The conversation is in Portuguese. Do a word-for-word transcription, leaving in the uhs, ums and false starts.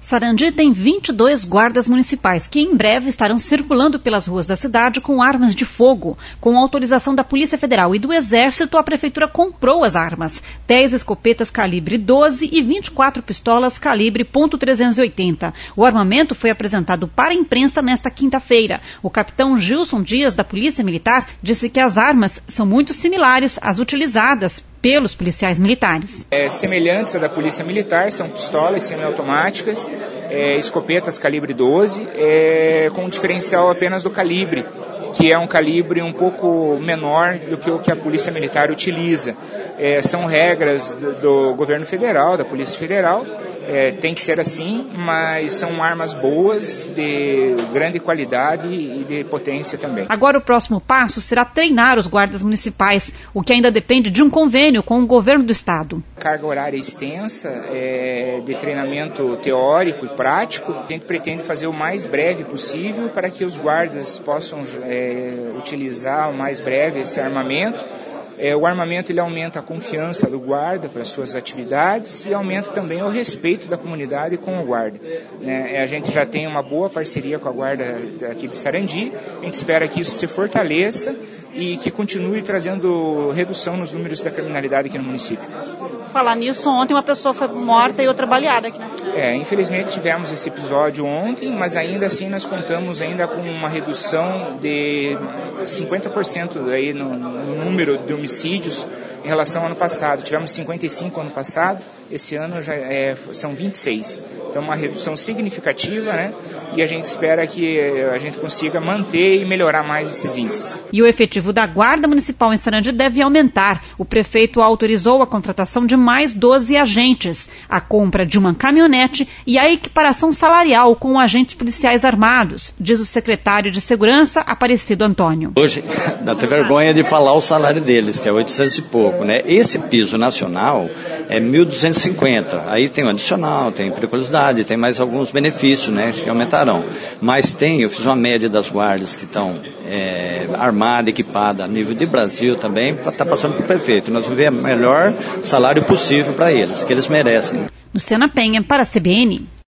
Sarandi tem vinte e dois guardas municipais que em breve estarão circulando pelas ruas da cidade com armas de fogo. Com autorização da Polícia Federal e do Exército, a Prefeitura comprou as armas. dez escopetas calibre doze e vinte e quatro pistolas calibre ponto trezentos e oitenta. O armamento foi apresentado para a imprensa nesta quinta-feira. O capitão Gilson Dias, da Polícia Militar, disse que as armas são muito similares às utilizadas pelos policiais militares. É, semelhantes à da Polícia Militar, são pistolas semiautomáticas, é, escopetas calibre doze, é, com um diferencial apenas do calibre, que é um calibre um pouco menor do que o que a Polícia Militar utiliza. É, são regras do, do governo federal, da Polícia Federal, é, tem que ser assim, mas são armas boas, de grande qualidade e de potência também. Agora o próximo passo será treinar os guardas municipais, o que ainda depende de um convênio com o governo do estado. Carga horária extensa, é, de treinamento teórico e prático. A gente pretende fazer o mais breve possível para que os guardas possam é, utilizar o mais breve esse armamento. É, o armamento ele aumenta a confiança do guarda para as suas atividades e aumenta também o respeito da comunidade com o guarda. Né? A gente já tem uma boa parceria com a guarda aqui de Sarandi, a gente espera que isso se fortaleça e que continue trazendo redução nos números da criminalidade aqui no município. Falar nisso, ontem uma pessoa foi morta e outra baleada aqui na cidade. É, infelizmente tivemos esse episódio ontem, mas ainda assim nós contamos ainda com uma redução de cinquenta por cento aí no, no número de homicídios em relação ao ano passado. Tivemos cinquenta e cinco ano passado, esse ano já é, são vinte e seis. Então uma redução significativa, né? E a gente espera que a gente consiga manter e melhorar mais esses índices. E o efetivo da Guarda Municipal em Sarandi deve aumentar. O prefeito autorizou a contratação de mais doze agentes, a compra de uma caminhonete e a equiparação salarial com agentes policiais armados, diz o secretário de Segurança, Aparecido Antônio. Hoje, dá até vergonha de falar o salário deles, que é oitocentos e pouco, né? Esse piso nacional é mil duzentos e cinquenta. Aí tem o adicional, tem periculosidade, tem mais alguns benefícios, né, que aumentarão. Mas tem, eu fiz uma média das guardas que estão é, armadas, equipadas a nível de Brasil também, para estar tá passando para o prefeito. Nós vamos ver o melhor salário possível para eles, que eles merecem. Luciana Penha, para a C B N.